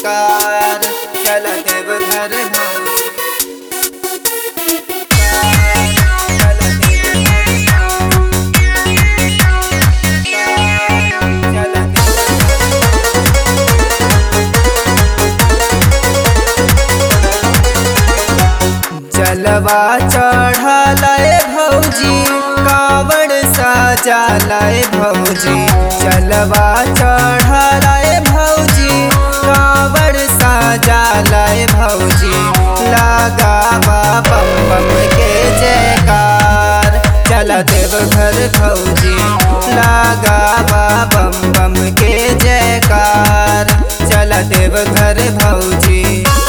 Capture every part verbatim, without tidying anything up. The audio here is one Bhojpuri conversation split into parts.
कार चल देवघर भौजी जलवा चढ़ालाए भौजी कावड़ सजालाए भौजी जलवा चढ़ालाए भौजी कावड़ सजालाए भौजी लगावा बम बम के जयकार चल देवघर भौजी लगावा बम बम के जयकार चल देवघर भौजी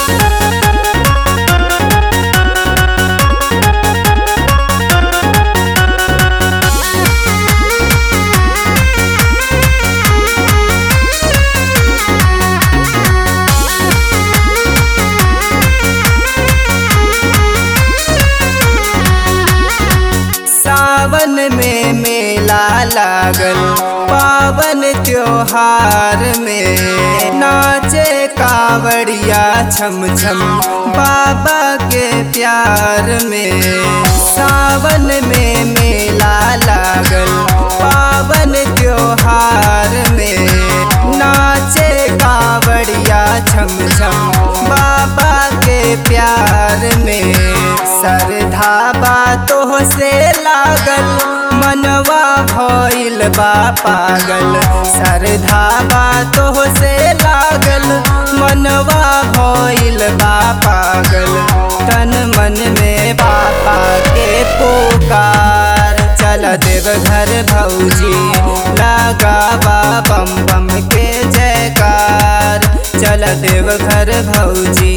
सावन में मेला लागल पावन त्योहार में नाचे कावड़िया छम छम बाबा के प्यार में सावन में मेला लागल पावन त्योहार में नाचे कावड़िया छम छम बाबा के प्यार में श्रद्धा बातों से लागल मनवा भइल बा पागल श्रद्धा बातों से लागल मनवा भइल बा पागल तन मन में बाबा के पुकार चल देवघर भौजी लगावा बम बम के जयकार चल देवघर भौजी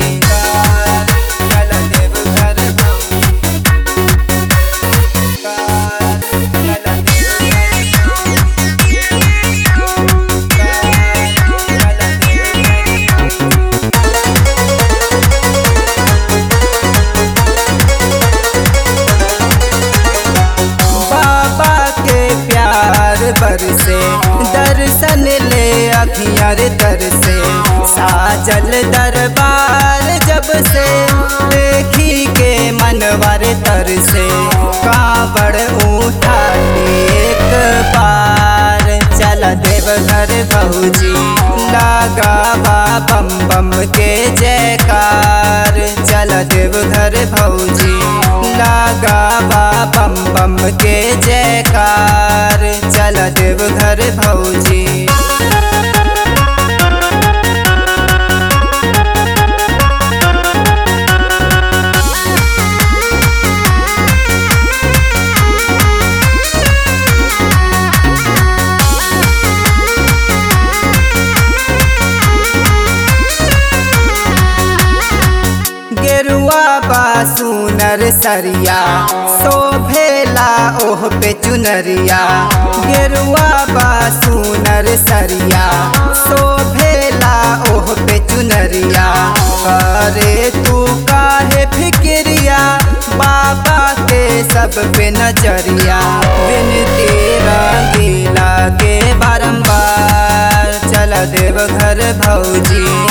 बरसे दर्शन ले अखियार तर से साजल दरबार जब से देखी के मनवर तर से कावड़ उठा एक बार चल देवघर भौजी लगावा बम बम के जयकार चल देवघर भौजी लगावा बम बम के जयकार चल देवघर भौजी गेरुआ बा सुनर सरिया शोभेला ओह पे चुनरिया गेरुआ बा सुनर सरिया शोभेला ओह पे चुनरिया अरे तू काहे फिक्रिया बाबा के सब पे नजरिया बिनती रंगीला के बारंबार चल देवघर भौजी